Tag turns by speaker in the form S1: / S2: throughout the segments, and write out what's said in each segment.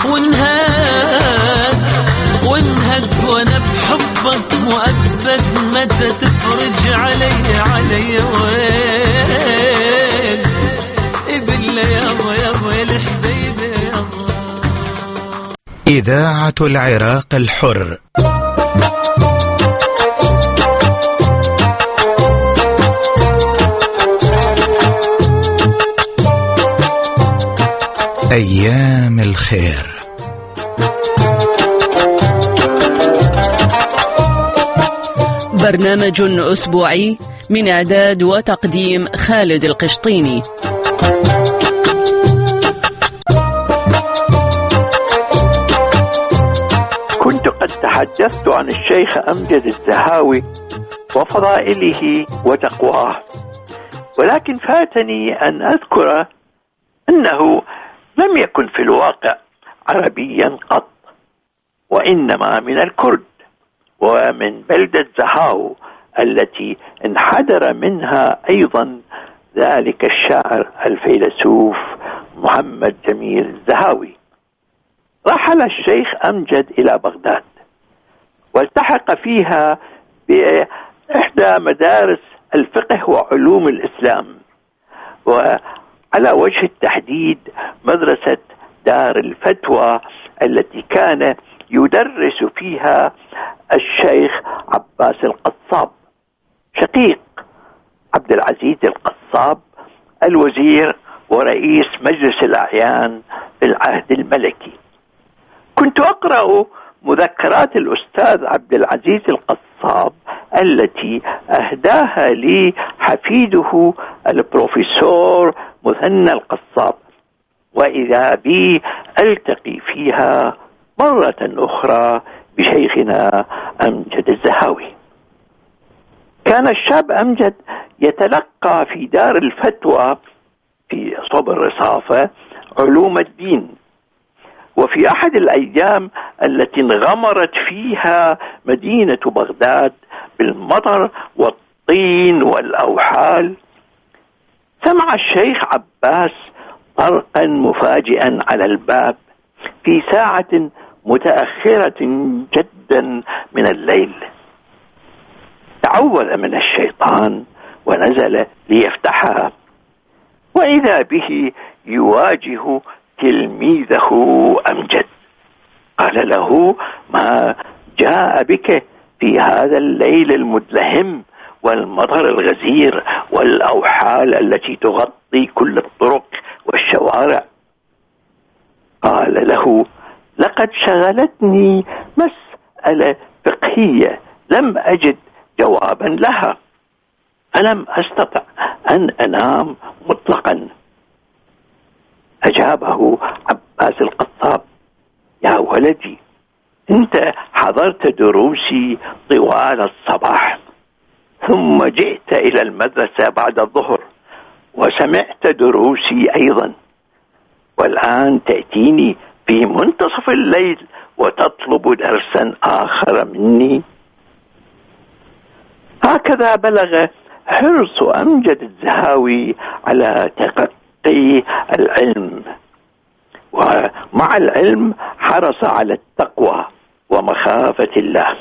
S1: وانهد وانا بحبك مؤبد، متى تفرج علي وين بالله يابا الحبيبي يابا.
S2: إذاعة العراق الحر. أيام الخير.
S3: برنامج أسبوعي من إعداد وتقديم خالد القشطيني.
S4: كنت قد تحدثت عن الشيخ أمجد الزهاوي وفضائله وتقواه، ولكن فاتني أن أذكر أنه لم يكن في الواقع عربيا قط، وإنما من الكرد ومن بلدة زهاو التي انحدر منها أيضا ذلك الشاعر الفيلسوف محمد جميل الزهاوي. رحل الشيخ أمجد إلى بغداد والتحق فيها بإحدى مدارس الفقه وعلوم الإسلام، وعلى وجه التحديد مدرسة دار الفتوى التي كان يدرس فيها الشيخ عباس القصاب شقيق عبد العزيز القصاب الوزير ورئيس مجلس الأعيان في العهد الملكي. كنت أقرأ مذكرات الأستاذ عبد العزيز القصاب التي أهداها لي حفيده البروفيسور مثنى القصاب، وإذا بي ألتقي فيها مرة أخرى بشيخنا أمجد الزهاوي. كان الشاب أمجد يتلقى في دار الفتوى في صوب الرصافة علوم الدين، وفي أحد الأيام التي انغمرت فيها مدينة بغداد بالمطر والطين والأوحال، سمع الشيخ عباس طرقا مفاجئا على الباب في ساعة متأخرة جدا من الليل. تعوذ من الشيطان ونزل ليفتحها، وإذا به يواجه تلميذه أمجد. قال له: ما جاء بك في هذا الليل المدلهم والمطر الغزير والأوحال التي تغطي كل الطرق والشوارع؟ قال له: لقد شغلتني مسألة فقهية لم أجد جوابا لها، فلم أستطع أن أنام مطلقا. أجابه عباس القصاب: يا ولدي، أنت حضرت دروسي طوال الصباح، ثم جئت إلى المدرسة بعد الظهر وسمعت دروسي أيضا، والآن تأتيني في منتصف الليل وتطلب درسا آخر مني. هكذا بلغ حرص أمجد الزهاوي على تلقي العلم، ومع العلم حرص على التقوى ومخافة الله.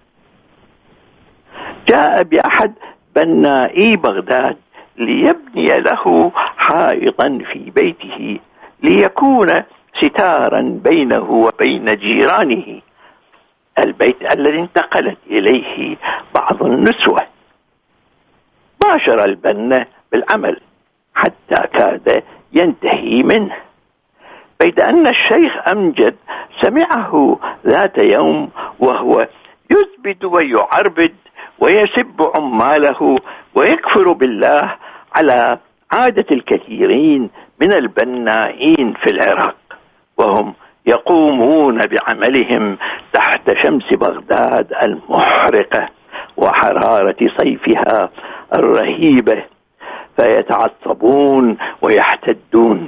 S4: جاء بأحد بنائي بغداد ليبني له حائطا في بيته ليكون ستارا بينه وبين جيرانه، البيت الذي انتقلت إليه بعض النسوة. باشر البنا بالعمل حتى كاد ينتهي منه، بيد أن الشيخ أمجد سمعه ذات يوم وهو يزبد ويعربد ويسب عماله ويكفر بالله على عادة الكثيرين من البنائين في العراق، وهم يقومون بعملهم تحت شمس بغداد المحرقة وحرارة صيفها الرهيبة، فيتعصبون ويحتدون.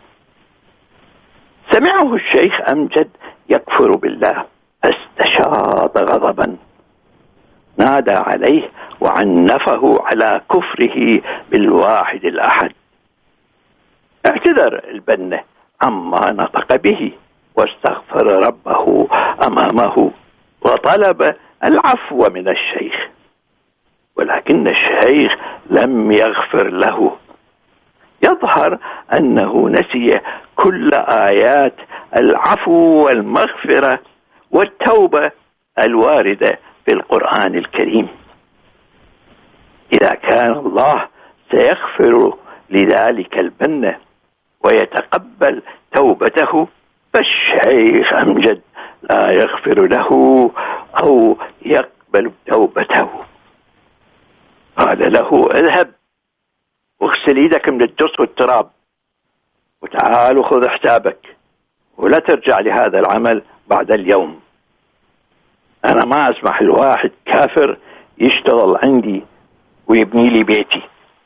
S4: سمعه الشيخ أمجد يكفر بالله فاستشاط غضبا، نادى عليه وعنفه على كفره بالواحد الأحد. اعتذر البنا عما نطق به واستغفر ربه أمامه وطلب العفو من الشيخ، ولكن الشيخ لم يغفر له. يظهر أنه نسي كل آيات العفو والمغفرة والتوبة الواردة في القرآن الكريم. إذا كان الله سيغفر لذلك البنة ويتقبل توبته، فالشيخ أمجد لا يغفر له أو يقبل توبته. قال له: اذهب واغسل يدك من الدرس والتراب وتعال وخذ حسابك، ولا ترجع لهذا العمل بعد اليوم. أنا ما أسمح لواحد كافر يشتغل عندي ويبني لي بيتي.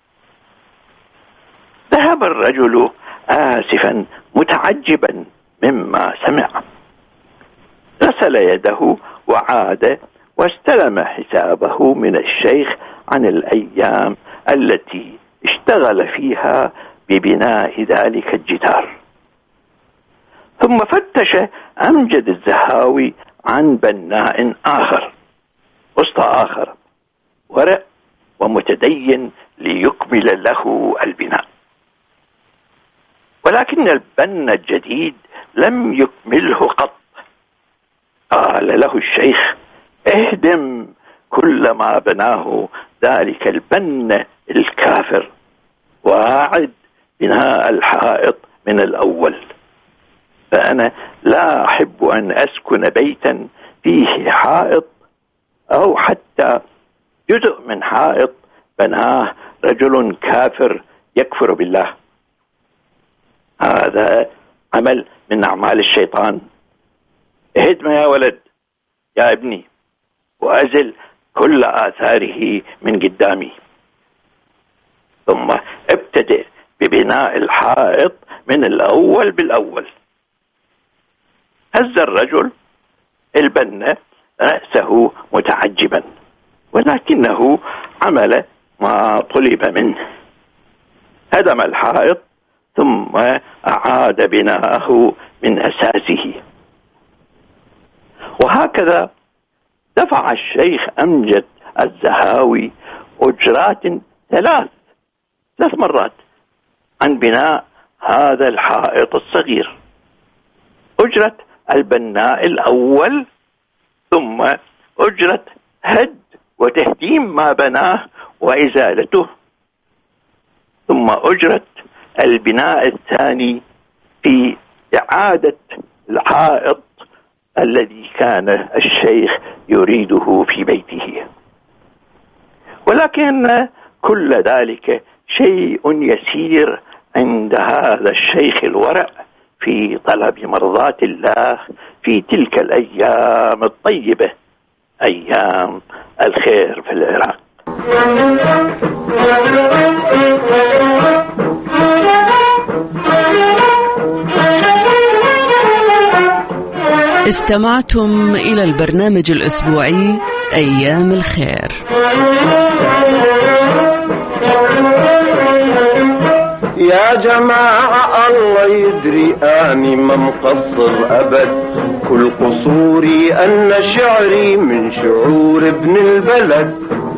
S4: ذهب الرجل آسفا متعجبا مما سمع، غسل يده وعاد واستلم حسابه من الشيخ عن الأيام التي اشتغل فيها ببناء ذلك الجدار. ثم فتش أمجد الزهاوي عن بناء آخر وسط آخر ورع ومتدين ليكمل له البناء، ولكن البنا الجديد لم يكمله قط. قال له الشيخ: اهدم كل ما بناه ذلك البنا الكافر وأعد بناء الحائط من الأول، فأنا لا أحب أن أسكن بيتا فيه حائط أو حتى جزء من حائط بناه رجل كافر يكفر بالله. هذا عمل من أعمال الشيطان. اهدم يا ولد يا ابني وأزل كل آثاره من قدامي. ثم ابتدئ ببناء الحائط من الأول بالأول. هز الرجل البنا رأسه متعجبا، ولكنه عمل ما طلب منه. هدم الحائط ثم أعاد بناءه من أساسه. وهكذا دفع الشيخ أمجد الزهاوي أجرات ثلاث مرات عن بناء هذا الحائط الصغير: أجرة البناء الأول، ثم أجرة هد وتهديم ما بناه وإزالته، ثم أجرة البناء الثاني في إعادة الحائط الذي كان الشيخ يريده في بيته. ولكن كل ذلك شيء يسير عند هذا الشيخ الورع في طلب مرضاة الله في تلك الأيام الطيبة، أيام الخير في العراق.
S3: استمعتم إلى البرنامج الأسبوعي أيام الخير.
S5: يا جماعة الله يدري أني ما مقصر أبد، كل قصوري أن شعري من شعور ابن البلد.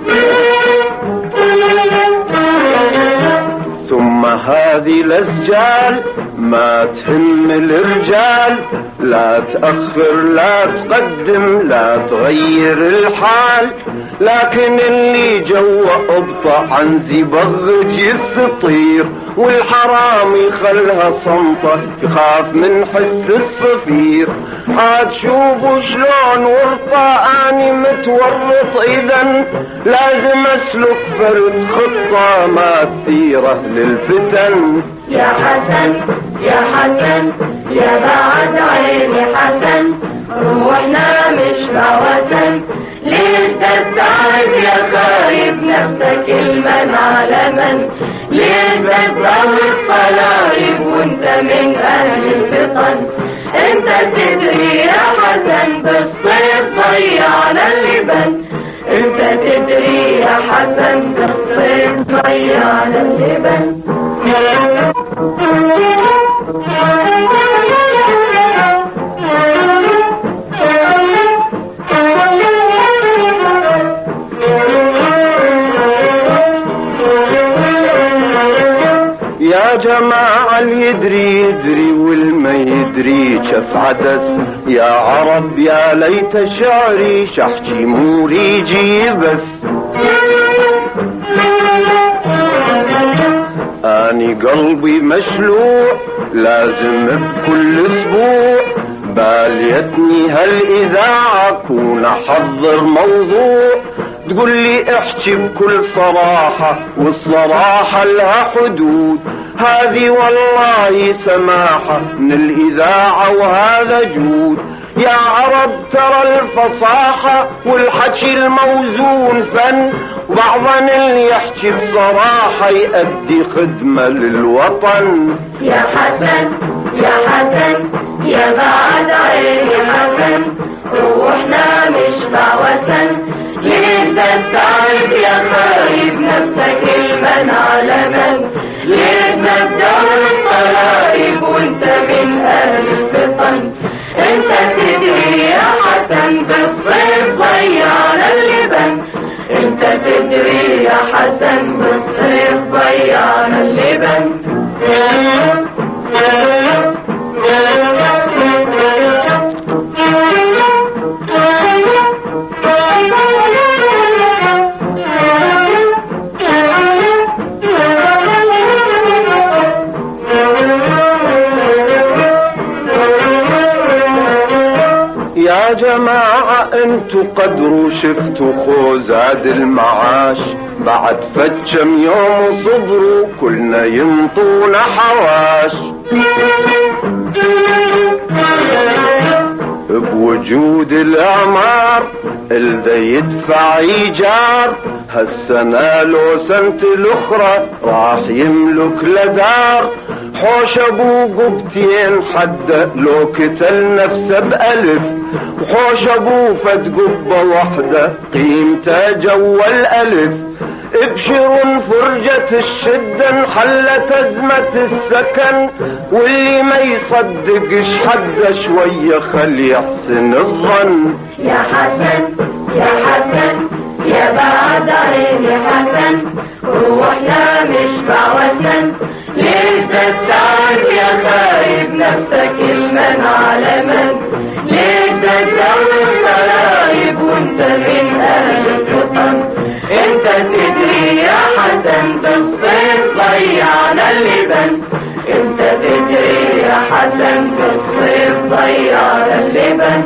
S5: ثم هذه الأسجال ما تهم الرجال، لا تأخر لا تقدم لا تغير الحال، لكن اللي جوا ابطأ عن زبغ يستطير، والحرام يخلها صمتة يخاف من حس الصفير. عاد شوفوا شلون ورطة اني متورط، اذا لازم اسلك فرد خطة ما تثيره للفتن.
S6: يا حسن يا حسن يا بعد عيني حسن، روحنا مش موسم، ليش تتعب يا خايب نفسك المن على من، ليش تتعب طلايب وانت من اهل الفطن. انت تدري يا حسن بالصيف ضيعنا اللبن، انت تدري يا حسن بالصيف ضيعنا اللبن.
S5: جماعة يدري والما يدري شف عدس. يا عرب يا ليت شعري شحكي موريجي بس. اني قلبي مشلوع لازم بكل اسبوع باليتني هالاذاعة كون احضر موضوع تقول لي احكي بكل صراحة والصراحة لها حدود. هذه والله سماحة من الاذاعة وهذا جود. يا عرب ترى الفصاحة والحكي الموزون فن وبعضنا اللي يحكي بصراحة يؤدي خدمة للوطن.
S6: يا حسن يا حسن يا بعد عيني حسن روحنا مش بعوسن. ليش تتعب يا خايب نفسك المن على من؟ ليش تدور الطلايب وانت من اهل الفطن؟ انت تدري يا حسن بالصيف ضيعنا اللبن. انت تدري يا حسن بالصيف ضيعنا اللبن.
S5: يا جماعة انتو قدروا شفتوا خوزاد المعاش بعد فتشم يوم صبروا كلنا ينطونا حواش. بوجود الاعمار الدا يدفع ايجار. هالسنة لو سنة الاخرى راح يملك لدار. حوش ابو قبتين حد لو كتل نفسه بألف. وحوش ابو فد قبة وحدة قيمته جوا الألف. ابشروا فرجة الشدة انحلت ازمة السكن. واللي ما يصدقش حد شوية خلي يحسن الظن.
S6: يا حسن يا حسن يا بعد عيني حسن روحنا مش بعوسن. ليش تتعب يا خايب نفسك المن على من؟ ليش تدور الطلايب وانت من اهل الفطن؟ انت تدري يا حسن بالصيف ضيعنا اللبن. انت تدري يا حسن بالصيف ضيعنا اللبن.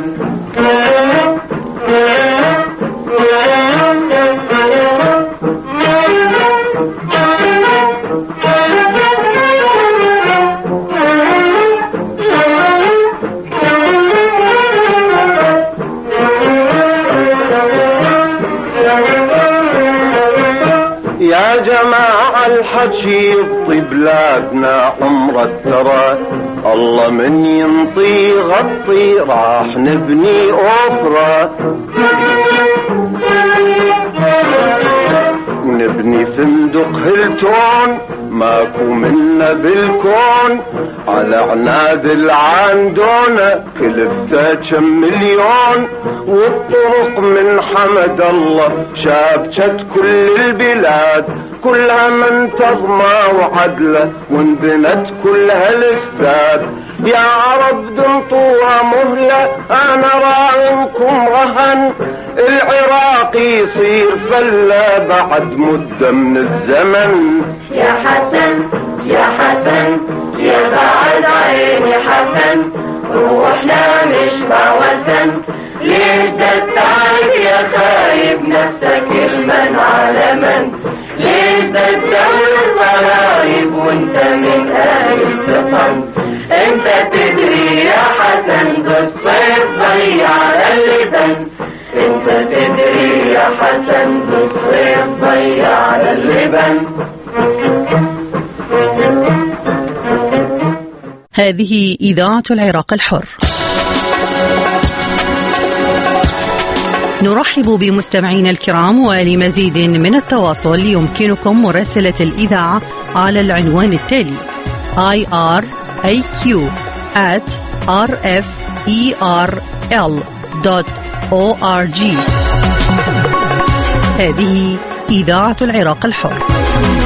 S5: يا جماعة الحكي يبطي بلادنا عمر التراث. الله من ينطي غطي راح نبني أوفرة. ونبني فندق هيلتون ماكو منا بالكون. على عناد العندونة كلفته كم مليون. والطرق من حمد الله شابكت كل البلاد. كلها منتظمة وعدلة وانبنت كلها الاستاد. يا عرب دنطوها مهلة انا راعيكم رهن. العراق يصير فلة بعد مدة من الزمن.
S6: يا حسن يا حسن يا بعد عيني حسن روحنا مش بعوسن. ليش تتعب يا خايب نفسك المن على من؟ ليش تدور الطلايب وانت من اهل الفطن؟ انت تدري يا حسن بالصيف ضيعنا اللبن. انت تدري يا حسن بالصيف ضيعنا اللبن.
S3: هذه إذاعة العراق الحر. نرحب بمستمعينا الكرام، ولمزيد من التواصل يمكنكم مراسلة الإذاعة على العنوان التالي iraq@rferl.org. هذه إذاعة العراق الحر.